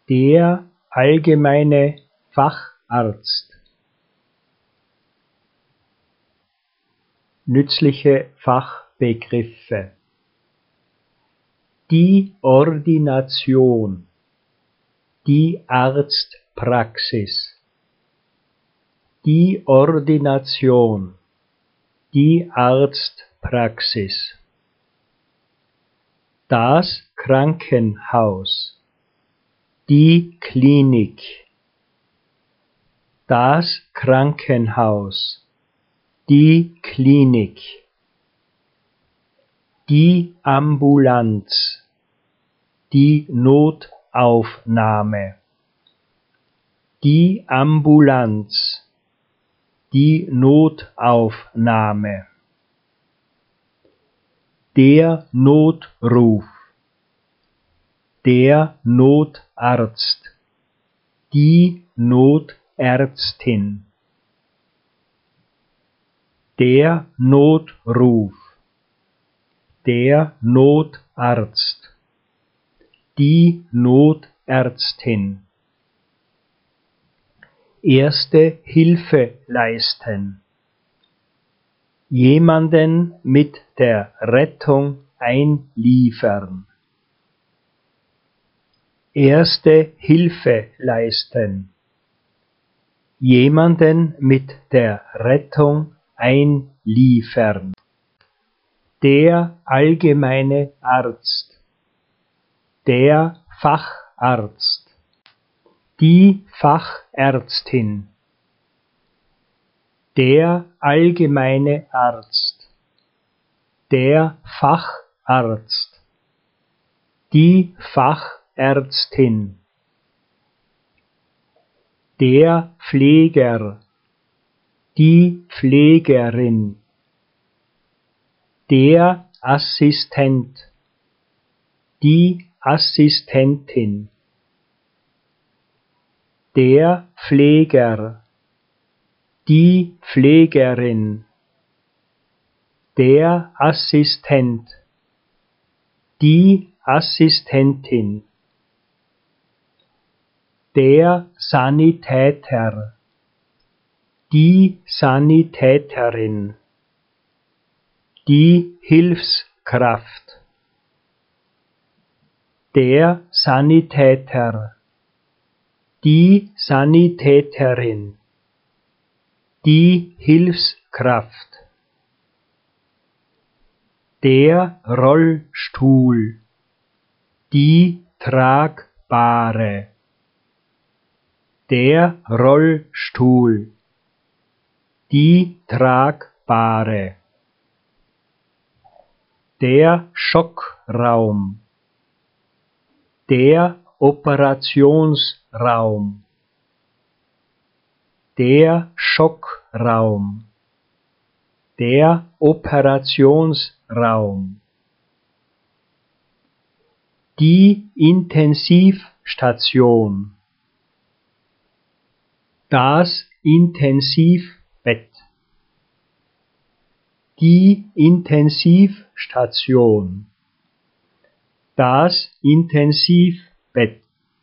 Der allgemeine Facharzt. Nützliche Fachbegriffe. Die Ordination, die Arztpraxis. Die Ordination, die Arztpraxis. Das Krankenhaus, die Klinik. Das Krankenhaus, die Klinik. Die Ambulanz, die Notaufnahme. Die Ambulanz, die Notaufnahme. Der Notruf, der Notarzt, die Notärztin. Der Notruf, der Notarzt, die Notärztin. Erste Hilfe leisten. Jemanden mit der Rettung einliefern. Erste Hilfe leisten. Jemanden mit der Rettung einliefern. Der allgemeine Arzt. Der Facharzt. Die Fachärztin. Der allgemeine Arzt. Der Facharzt. Die Fachärztin. Der Pfleger. Die Pflegerin. Der Assistent. Die Assistentin. Der Pfleger. Die Pflegerin. Der Assistent. Die Assistentin. Der Sanitäter. Die Sanitäterin. Die Hilfskraft. Der Sanitäter. Die Sanitäterin. Die Hilfskraft. Der Rollstuhl. Die Tragbare. Der Rollstuhl. Die Tragbare. Der Schockraum. Der Operationsraum. Der Schockraum. Der Operationsraum. Die Intensivstation. Das Intensivbett. Die Intensivstation. Das Intensivbett.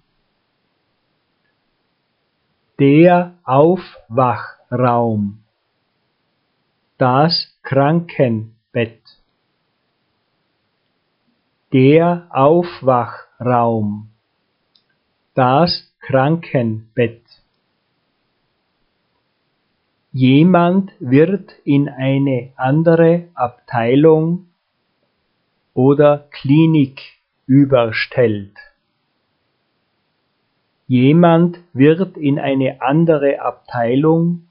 Der Aufwachraum. Das Krankenbett. Der Aufwachraum. Das Krankenbett. Jemand wird in eine andere Abteilung oder Klinik überstellt. Jemand wird in eine andere Abteilung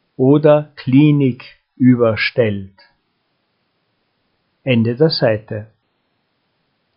oder Klinik überstellt. Ende der Seite.